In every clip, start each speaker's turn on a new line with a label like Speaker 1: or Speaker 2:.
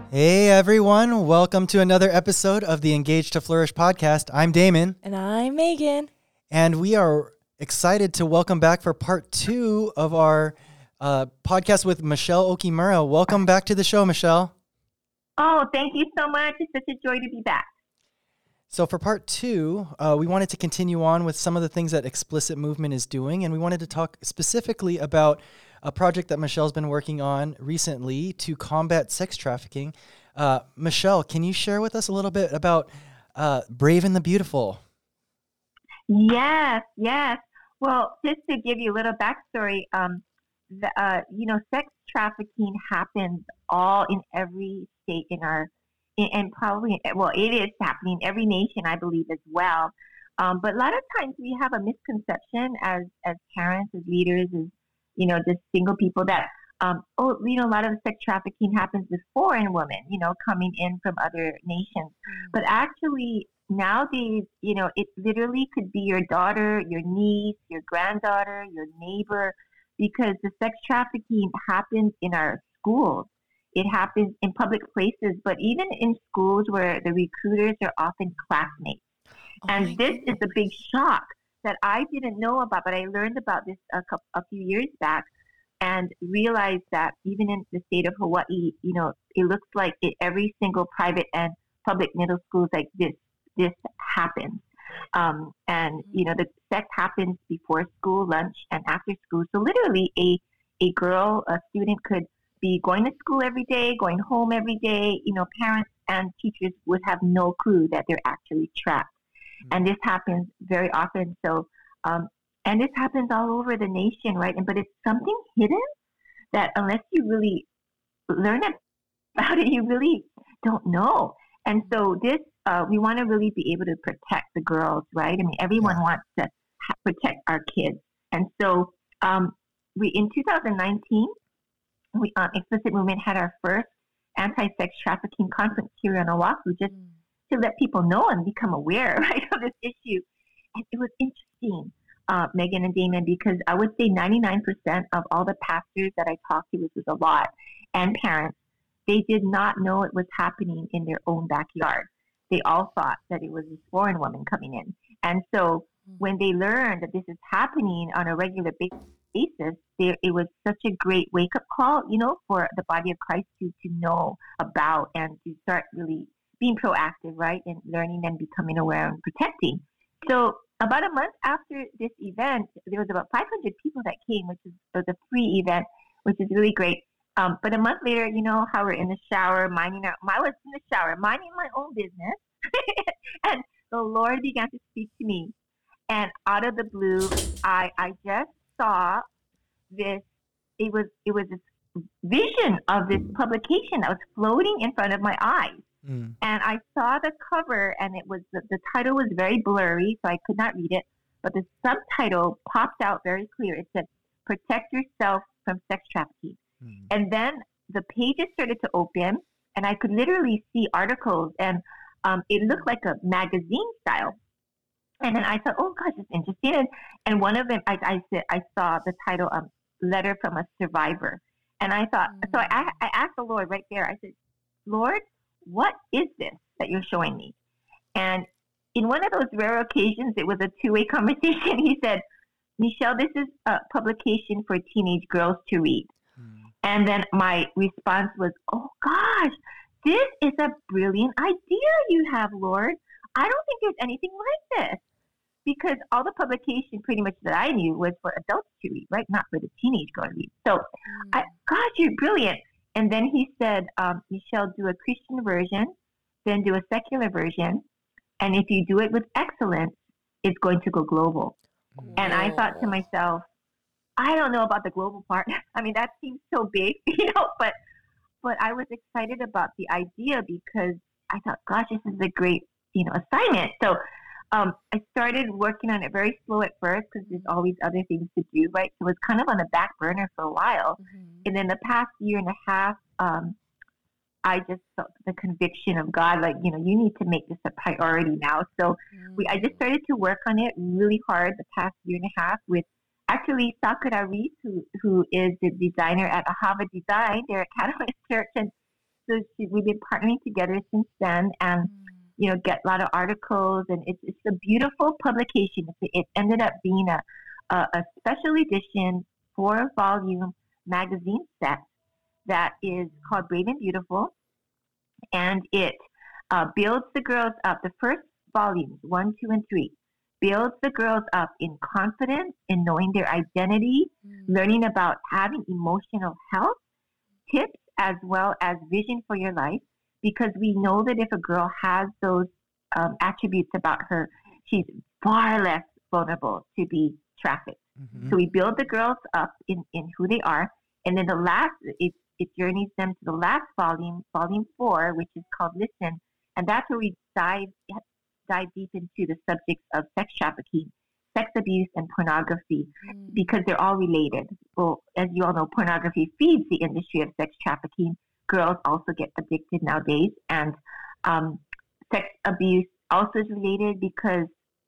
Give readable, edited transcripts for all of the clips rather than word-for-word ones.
Speaker 1: Hey everyone, welcome to another episode of the Engage to Flourish podcast. I'm Damon.
Speaker 2: And I'm Megan.
Speaker 1: And we are excited to welcome back for part 2 of our podcast with Michelle Okimura. Welcome back to the show, Michelle.
Speaker 3: Oh, thank you so much. It's such a joy to be back.
Speaker 1: So for part 2, we wanted to continue on with some of the things that Explicit Movement is doing, and we wanted to talk specifically about a project that Michelle's been working on recently to combat sex trafficking. Michelle, can you share with us a little bit about Brave and the Beautiful?
Speaker 3: Yes. Well, just to give you a little backstory, sex trafficking happens all in every state and probably, it is happening in every nation, I believe, as well. But a lot of times we have a misconception as parents, as leaders, as just single people that, a lot of sex trafficking happens with foreign women, coming in from other nations. But actually, nowadays, it literally could be your daughter, your niece, your granddaughter, your neighbor, because the sex trafficking happens in our schools. It happens in public places, but even in schools where the recruiters are often classmates. And this is a big shock that I didn't know about, but I learned about this a few years back and realized that even in the state of Hawaii, it looks like every single private and public middle schools like this happens. The sex happens before school, lunch, and after school. So literally a student could be going to school every day, going home every day. Parents and teachers would have no clue that they're actually trapped. And this happens very often. So, and this happens all over the nation, right? But it's something hidden that unless you really learn about it, you really don't know. And so this, we want to really be able to protect the girls, right? I mean, everyone wants to protect our kids. And so in 2019, Explicit Movement had our first anti-sex trafficking conference here on Oahu, just to let people know and become aware, right, of this issue. And it was interesting, Megan and Damon, because I would say 99% of all the pastors that I talked to, which was a lot, and parents, they did not know it was happening in their own backyard. They all thought that it was this foreign woman coming in. And so when they learned that this is happening on a regular basis, it was such a great wake-up call, for the body of Christ to know about and to start really being proactive, right, and learning and becoming aware and protecting. So about a month after this event, there was about 500 people that came, which was a free event, which is really great. But a month later, how we're in the shower, I was in the shower, minding my own business, and the Lord began to speak to me. And out of the blue, I just saw this, it was this vision of this publication that was floating in front of my eyes. And I saw the cover, and it was the title was very blurry, so I could not read it. But the subtitle popped out very clear. It said, "Protect yourself from sex trafficking." And then the pages started to open, and I could literally see articles, and it looked like a magazine style. And then I thought, oh gosh, it's interesting. And one of them, I saw the title, "Letter from a Survivor," and I thought, so I asked the Lord right there. I said, "Lord, what is this that you're showing me?" And in one of those rare occasions, it was a two-way conversation. He said, "Michelle, this is a publication for teenage girls to read." And then my response was, "Oh gosh, this is a brilliant idea you have, Lord. I don't think there's anything like this." Because all the publication pretty much that I knew was for adults to read, right? Not for the teenage girl to read. So, gosh, you're brilliant. And then he said, "Michelle, do a Christian version, then do a secular version. And if you do it with excellence, it's going to go global." And I thought to myself, I don't know about the global part. I mean, that seems so big, but I was excited about the idea because I thought, gosh, this is a great, assignment. So I started working on it very slow at first because there's always other things to do, right? So it was kind of on the back burner for a while. And then the past year and a half, I just felt the conviction of God, like, you need to make this a priority now. So I just started to work on it really hard the past year and a half with actually Sakura Reese, who is the designer at Ahava Design. They're at Catalyst Church. And so we've been partnering together since then, and get a lot of articles, and it's a beautiful publication. It ended up being a special edition 4-volume magazine set that is called Brave and Beautiful, and it builds the girls up. The first volumes, 1, 2, and 3, builds the girls up in confidence, in knowing their identity, learning about having emotional health, tips, as well as vision for your life, because we know that if a girl has those attributes about her, she's far less vulnerable to be trafficked. So we build the girls up in who they are, and then it journeys them to the last volume, volume 4, which is called Listen, and that's where we dive deep into the subjects of sex trafficking, sex abuse, and pornography, because they're all related. Well, as you all know, pornography feeds the industry of sex trafficking. Girls also get addicted nowadays, and sex abuse also is related because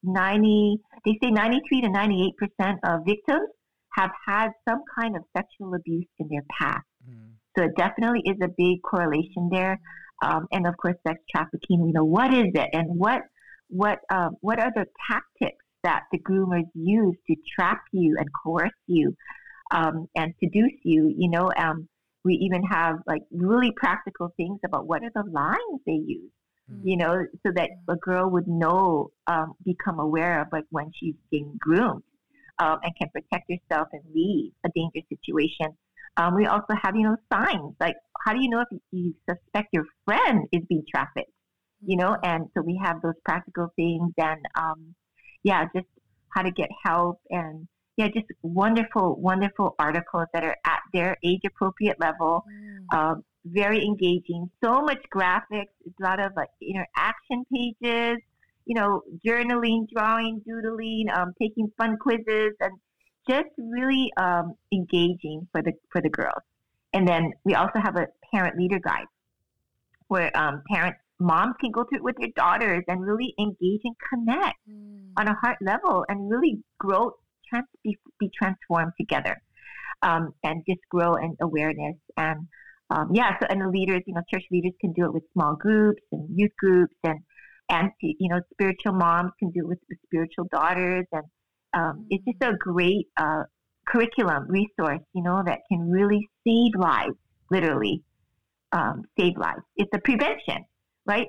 Speaker 3: 93 to 98% of victims have had some kind of sexual abuse in their past. So it definitely is a big correlation there. And of course, sex trafficking, what is it, and what are the tactics that the groomers use to trap you and coerce you and seduce you? We even have like really practical things about what are the lines they use, so that a girl would know, become aware of like when she's being groomed, and can protect herself and leave a dangerous situation. We also have, signs, like how do you know if you suspect your friend is being trafficked, and so we have those practical things, and just how to get help, and just wonderful, wonderful articles that are at their age-appropriate level, very engaging, so much graphics, a lot of like interaction pages, journaling, drawing, doodling, taking fun quizzes, and just really engaging for the girls. And then we also have a parent leader guide where moms can go through it with their daughters and really engage and connect on a heart level and really grow, be transformed together, and just grow in awareness. And and the leaders, church leaders can do it with small groups and youth groups, and spiritual moms can do it with the spiritual daughters, and it's just a great curriculum resource, that can really save lives, literally save lives. It's a prevention, right?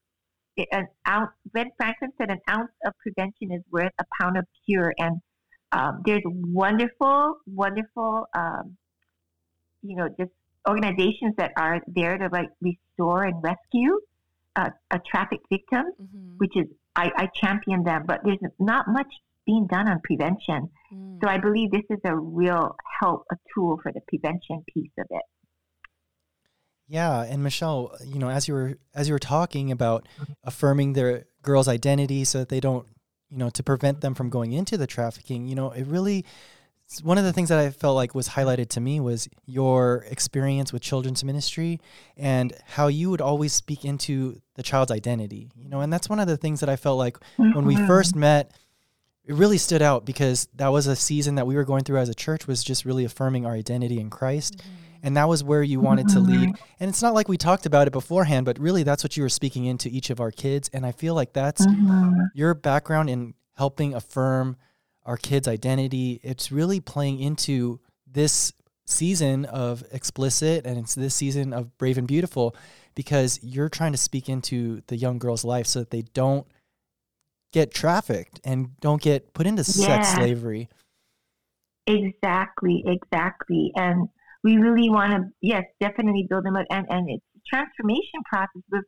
Speaker 3: Ben Franklin said an ounce of prevention is worth a pound of cure, and there's wonderful, wonderful, just organizations that are there to like restore and rescue a trafficked victim, which is I champion them, but there's not much being done on prevention. So I believe this is a real help, a tool for the prevention piece of it.
Speaker 1: Yeah, and Michelle, as you were talking about affirming their girls' identity so that they don't, to prevent them from going into the trafficking, it really, one of the things that I felt like was highlighted to me was your experience with children's ministry and how you would always speak into the child's identity, and that's one of the things that I felt like when we first met, it really stood out because that was a season that we were going through as a church, was just really affirming our identity in Christ. And that was where you wanted to lead. And it's not like we talked about it beforehand, but really that's what you were speaking into each of our kids. And I feel like that's your background in helping affirm our kids' identity. It's really playing into this season of Explicit, and it's this season of Brave and Beautiful, because you're trying to speak into the young girl's life so that they don't get trafficked and don't get put into sex slavery.
Speaker 3: Exactly. And we really want to, definitely build them up, and it's a transformation process. With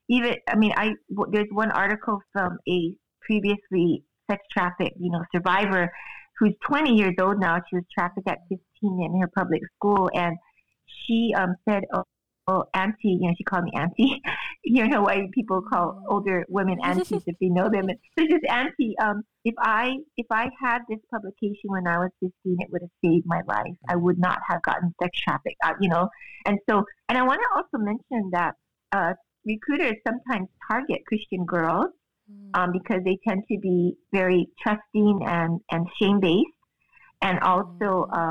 Speaker 3: there's one article from a previously sex trafficked, survivor who's 20 years old now. She was trafficked at 15 in her public school, and she said, "Oh, auntie," she called me auntie. Here in Hawaii, people call older women aunties if they know them. And so she's auntie. If I had this publication when I was 15, it would have saved my life. I would not have gotten sex trafficked, And so, and I want to also mention that recruiters sometimes target Christian girls because they tend to be very trusting and shame-based, and also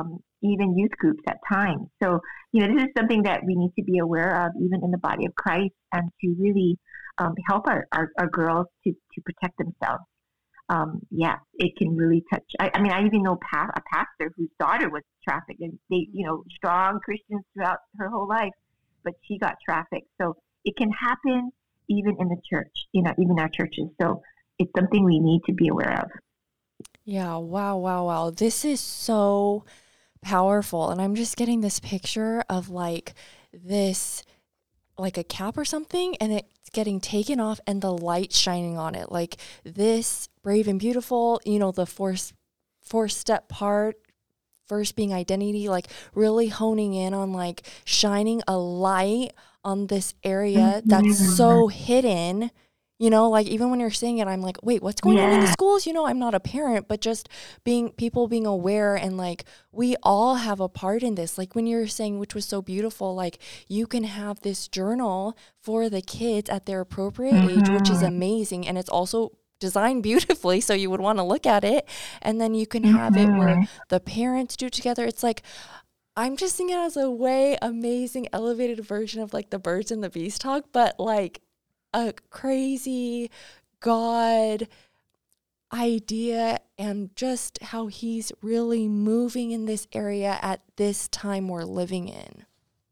Speaker 3: even youth groups at times. So, this is something that we need to be aware of, even in the body of Christ, and to really help our girls to protect themselves. Yeah, it can really touch. I mean, I even know a pastor whose daughter was trafficked, and they, strong Christians throughout her whole life, but she got trafficked. So it can happen even in the church, even our churches. So it's something we need to be aware of.
Speaker 2: Yeah. Wow. Wow. Wow. This is so powerful. And I'm just getting this picture of like this, like a cap or something, and it's getting taken off and the light shining on it. Like this brave and beautiful, the four-step part, first being identity, like really honing in on like shining a light on this area that's so hidden. Like even when you're saying it, I'm like, wait, what's going on in the schools? I'm not a parent, but just people being aware, and like we all have a part in this. Like when you're saying, which was so beautiful, like you can have this journal for the kids at their appropriate age, which is amazing. And it's also designed beautifully, so you would want to look at it. And then you can have it where the parents do together. It's like, I'm just seeing it as a way amazing elevated version of like the Birds and the Bees talk, but like a crazy God idea, and just how he's really moving in this area at this time we're living in.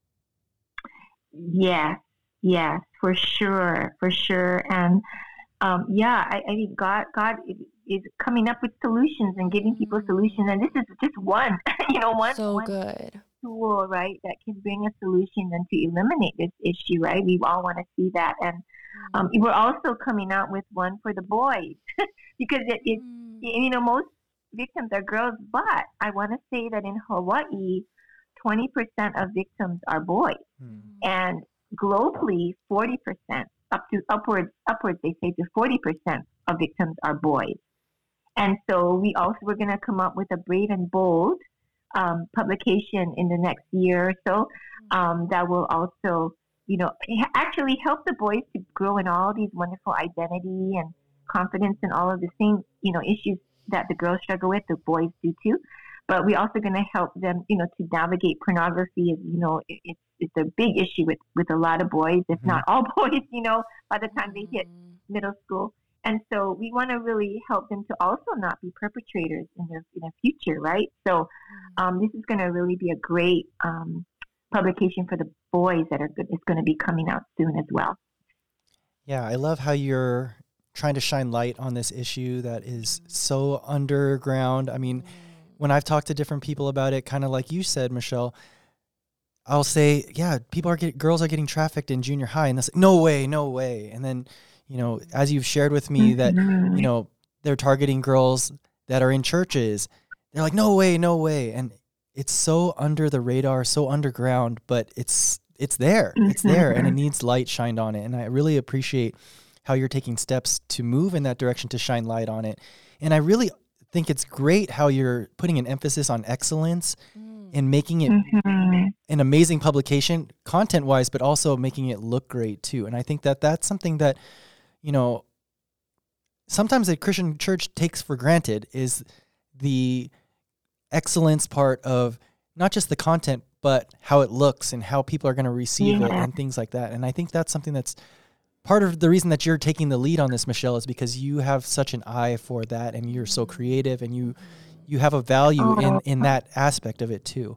Speaker 3: Yes, for sure. And I think God is coming up with solutions and giving people solutions, and this is just one, one
Speaker 2: good
Speaker 3: tool, right, that can bring a solution and to eliminate this issue, right? We all want to see that, and we're also coming out with one for the boys because most victims are girls, but I want to say that in Hawaii, 20% of victims are boys, and globally, 40%, upwards, they say to 40% of victims are boys. And so we're going to come up with a Brave and Bold publication in the next year or so that will also, actually help the boys to grow in all these wonderful identity and confidence and all of the same, issues that the girls struggle with, the boys do too. But we're also going to help them, to navigate pornography. It's a big issue with a lot of boys, if not all boys, by the time they hit middle school. And so we want to really help them to also not be perpetrators in their future, right? So this is going to really be a great publication for the boys that are good. It's going to be coming out soon as well.
Speaker 1: Yeah, I love how you're trying to shine light on this issue that is so underground. I mean, when I've talked to different people about it, kind of like you said, Michelle, I'll say, yeah, girls are getting trafficked in junior high, and they'll say, no way. And then, as you've shared with me that, they're targeting girls that are in churches, they're like, no way. And it's so under the radar, so underground, but it's there. It's there, and it needs light shined on it. And I really appreciate how you're taking steps to move in that direction to shine light on it. And I really think it's great how you're putting an emphasis on excellence and making it an amazing publication content-wise, but also making it look great too. And I think that that's something that, sometimes the Christian church takes for granted, is the excellence part of not just the content, but how it looks and how people are going to receive it and things like that. And I think that's something that's part of the reason that you're taking the lead on this, Michelle, is because you have such an eye for that, and you're so creative, and you have a value in that aspect of it too.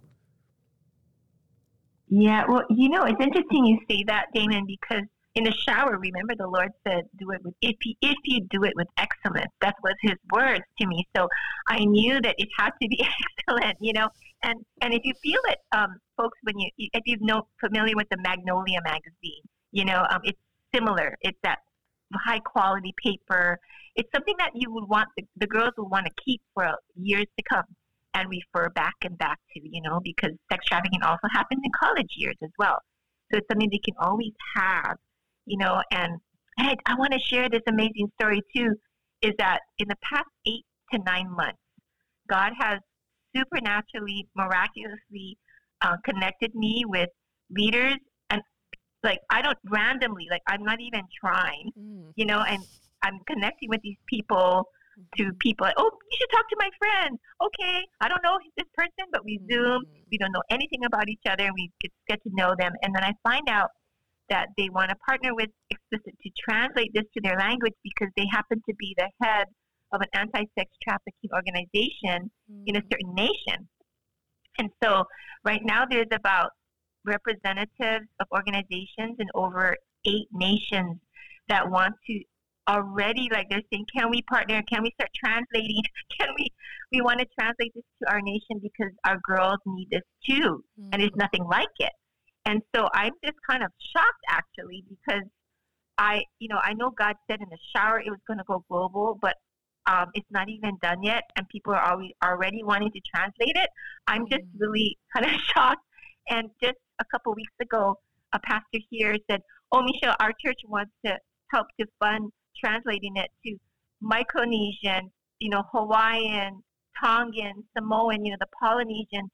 Speaker 3: Yeah, well, it's interesting you say that, Damon, because in the shower, remember the Lord said, "Do it with if you do it with excellence." That was His words to me. So I knew that it had to be excellent, And if you feel it, folks, if you're familiar with the Magnolia magazine, it's similar. It's that high quality paper. It's something that you would want the girls will want to keep for years to come and refer back and back to, because sex trafficking also happens in college years as well. So it's something they can always have, and I want to share this amazing story too, is that in the past 8 to 9 months, God has supernaturally, miraculously connected me with leaders, and I don't randomly, I'm not even trying, and I'm connecting with these people to people. Oh, you should talk to my friend. Okay, I don't know this person, but we Zoom. We don't know anything about each other. We get to know them, and then I find out that they want to partner with Explicit to translate this to their language because they happen to be the head of an anti-sex trafficking organization in a certain nation. And so right now there's about representatives of organizations in over 8 nations that want to already, like they're saying, can we partner? Can we start translating? We want to translate this to our nation because our girls need this too. And there's nothing like it. And so I'm just kind of shocked actually because I know God said in the shower it was going to go global, but it's not even done yet, and people are already wanting to translate it. I'm just really kind of shocked. And just a couple weeks ago, a pastor here said, "Oh, Michelle, our church wants to help to fund translating it to Micronesian, Hawaiian, Tongan, Samoan, the Polynesian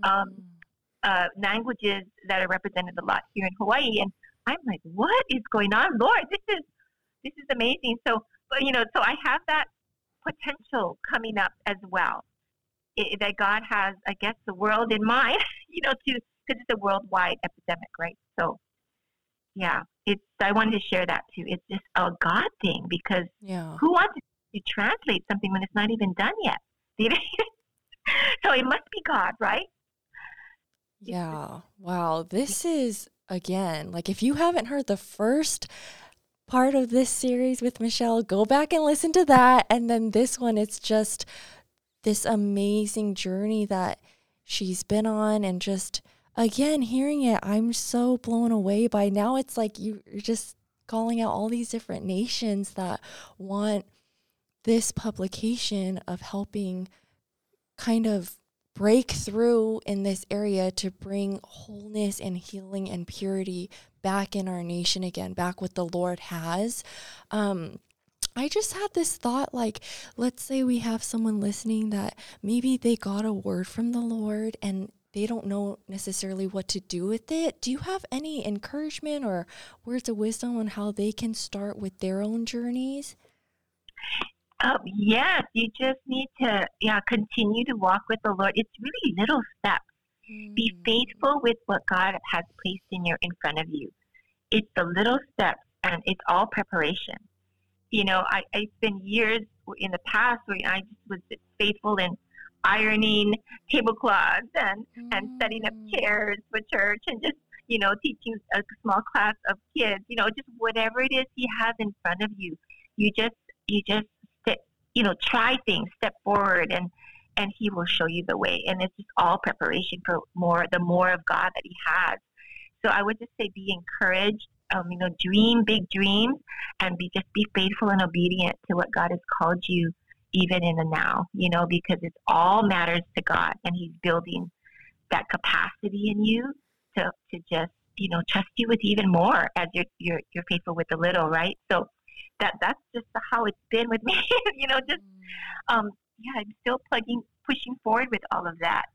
Speaker 3: languages that are represented a lot here in Hawaii." And I'm like, what is going on, Lord? This is amazing. So I have that potential coming up as well. That God has, I guess, the world in mind, because it's a worldwide epidemic, right? So, yeah, I wanted to share that too. It's just a God thing because who wants to translate something when it's not even done yet? So it must be God, right?
Speaker 2: Yeah. Wow. This is, again, like if you haven't heard the first part of this series with Michelle, go back and listen to that. And then this one, it's just this amazing journey that she's been on. And just, again, hearing it, I'm so blown away by now. It's like you're just calling out all these different nations that want this publication of helping kind of break through in this area to bring wholeness and healing and purity back in our nation again, back what the Lord has. I just had this thought, like, let's say we have someone listening that maybe they got a word from the Lord and they don't know necessarily what to do with it. Do you have any encouragement or words of wisdom on how they can start with their own journeys?
Speaker 3: Yes, you just need to continue to walk with the Lord. It's really little steps. Be faithful with what God has placed in front of you. It's the little steps, and it's all preparation. I spent years in the past where I just was faithful in ironing tablecloths and setting up chairs for church and just, teaching a small class of kids, just whatever it is He has in front of you. You just try things, step forward, and He will show you the way. And it's just all preparation for the more of God that He has. So I would just say be encouraged, dream big dreams, and be faithful and obedient to what God has called you, even in the now, because it all matters to God, and He's building that capacity in you to just, trust you with even more as you're faithful with the little, right? So that's just how it's been with me, I'm still pushing forward with all of that,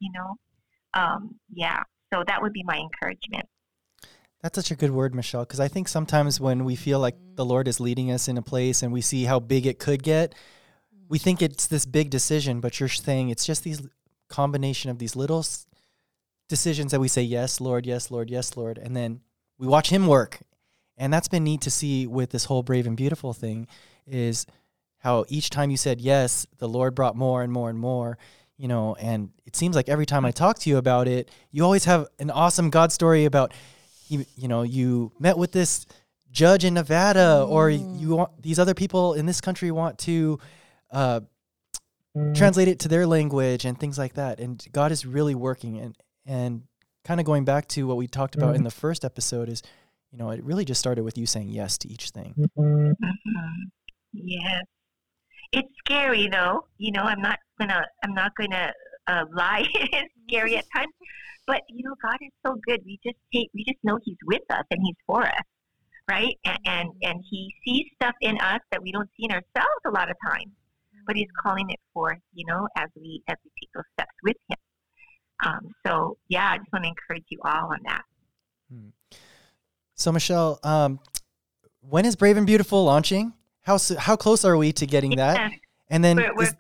Speaker 3: so that would be my encouragement.
Speaker 1: That's such a good word, Michelle, because I think sometimes when we feel like the Lord is leading us in a place and we see how big it could get, we think it's this big decision, but you're saying it's just these combination of these little decisions that we say, yes, Lord, yes, Lord, yes, Lord, and then we watch Him work. And that's been neat to see with this whole Brave and Beautiful thing is how each time you said yes, the Lord brought more and more and more, and it seems like every time I talk to you about it, you always have an awesome God story about, you met with this judge in Nevada, or you want these other people in this country want to translate it to their language and things like that. And God is really working. And kind of going back to what we talked about in the first episode is, it really just started with you saying yes to each thing.
Speaker 3: Yes. It's scary though. I'm not gonna lie. It's scary at times, but God is so good. We just know He's with us and He's for us, right? And He sees stuff in us that we don't see in ourselves a lot of times, but He's calling it forth, as we take those steps with Him. So I just want to encourage you all on that.
Speaker 1: So Michelle, when is Brave and Beautiful launching? How close are we to getting that? And then
Speaker 3: we're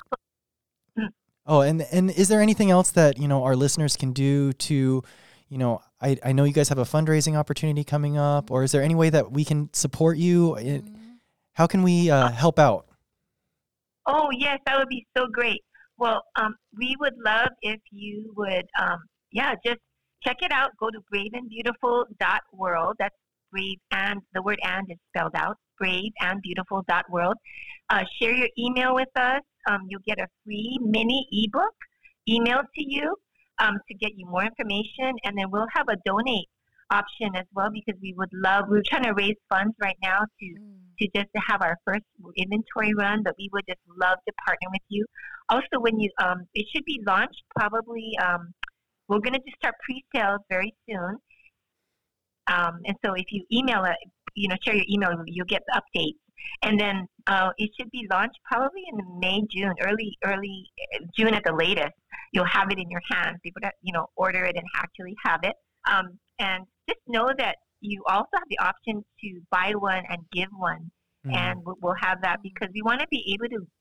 Speaker 1: and is there anything else that, our listeners can do to, I know you guys have a fundraising opportunity coming up, or is there any way that we can support you? How can we help out?
Speaker 3: Oh, yes, that would be so great. Well, we would love if you would, just check it out. Go to braveandbeautiful.world. That's brave, and the word "and" is spelled out. Braveandbeautiful.world. Share your email with us. You'll get a free mini ebook emailed to you to get you more information, and then we'll have a donate option as well, because we're trying to raise funds right now to just to have our first inventory run, but we would just love to partner with you. Also, when you it should be launched probably, we're going to just start pre-sales very soon, and so if you email it, share your email, you'll get the updates. And then it should be launched probably in May, June, early June at the latest. You'll have it in your hands. People that order it and actually have it. And just know that you also have the option to buy one and give one, and we'll have that because we want to be able to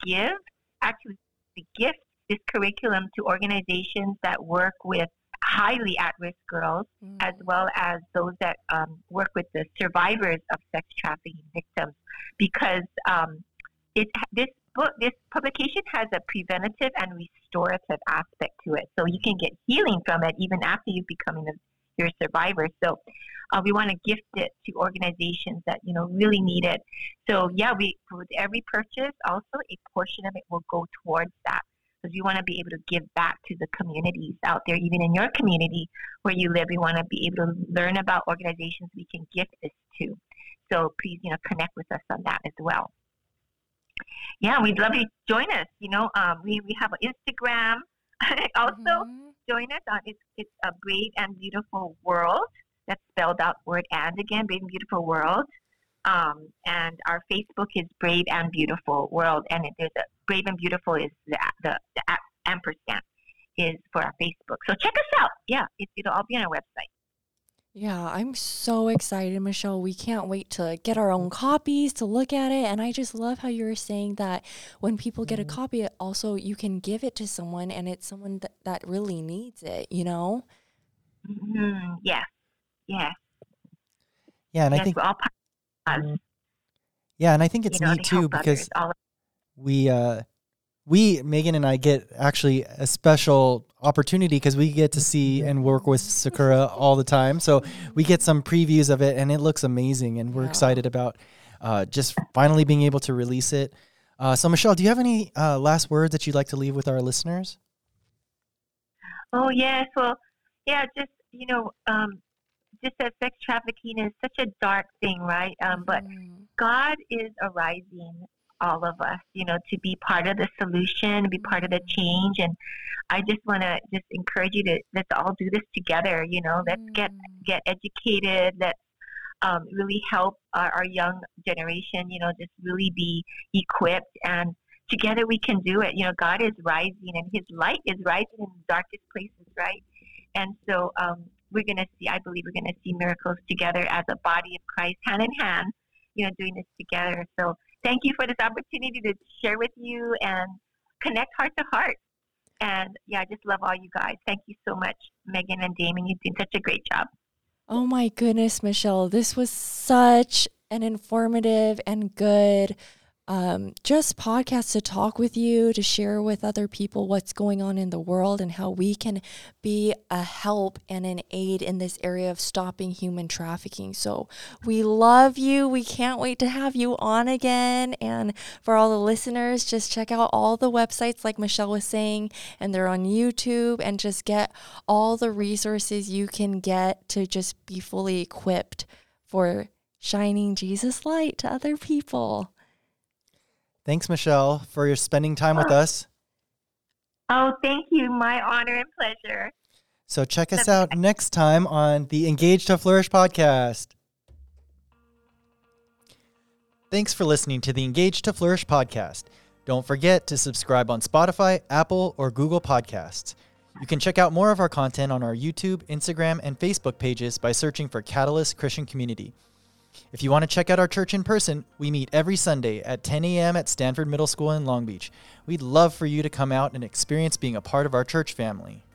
Speaker 3: gift this curriculum to organizations that work with highly at-risk girls, as well as those that work with the survivors of sex trafficking victims, because this publication has a preventative and restorative aspect to it, so you can get healing from it even after you've become your survivor. So we want to gift it to organizations that really need it. So with every purchase, also a portion of it will go towards that, because we want to be able to give back to the communities out there, even in your community where you live. We want to be able to learn about organizations we can gift this to. So please, connect with us on that as well. Yeah, we'd love you to join us. We have an Instagram. Also, join us on it's a Brave and Beautiful World. That's spelled out word "and" again, Brave and Beautiful World. And our Facebook is Brave and Beautiful World, and there's a Brave and Beautiful is the ampersand is for our Facebook. So check us out. Yeah, it'll all be on our website.
Speaker 2: Yeah, I'm so excited, Michelle. We can't wait to get our own copies, to look at it. And I just love how you were saying that when people get a copy, also you can give it to someone, and it's someone that really needs it,
Speaker 3: Mm-hmm. Yeah.
Speaker 1: Yeah, and I think
Speaker 3: we're all part of us.
Speaker 1: Yeah, and I think it's neat too, because we, Megan and I, get actually a special opportunity because we get to see and work with Sakura all the time. So we get some previews of it, and it looks amazing, and we're excited about just finally being able to release it. So Michelle, do you have any last words that you'd like to leave with our listeners?
Speaker 3: Oh, yes. Well, yeah, just, just that sex trafficking is such a dark thing, right? But God is arising all of us, to be part of the solution, be part of the change. And I just want to just encourage you to let's all do this together. Let's get educated. Let's really help our young generation. Just really be equipped, and together we can do it. God is rising, and His light is rising in the darkest places, right? And so I believe we're going to see miracles together as a body of Christ, hand in hand, doing this together. So thank you for this opportunity to share with you and connect heart to heart. And I just love all you guys. Thank you so much, Megan and Damon. You've done such a great job.
Speaker 2: Oh my goodness, Michelle. This was such an informative and good just podcast to talk with you, to share with other people what's going on in the world and how we can be a help and an aid in this area of stopping human trafficking. So we love you. We can't wait to have you on again. And for all the listeners, just check out all the websites like Michelle was saying, and they're on YouTube, and just get all the resources you can get to just be fully equipped for shining Jesus' light to other people.
Speaker 1: Thanks, Michelle, for your spending time with us.
Speaker 3: Oh, thank you. My honor and pleasure.
Speaker 1: So check us out next time on the Engage to Flourish podcast. Thanks for listening to the Engage to Flourish podcast. Don't forget to subscribe on Spotify, Apple, or Google Podcasts. You can check out more of our content on our YouTube, Instagram, and Facebook pages by searching for Catalyst Christian Community. If you want to check out our church in person, we meet every Sunday at 10 a.m. at Stanford Middle School in Long Beach. We'd love for you to come out and experience being a part of our church family.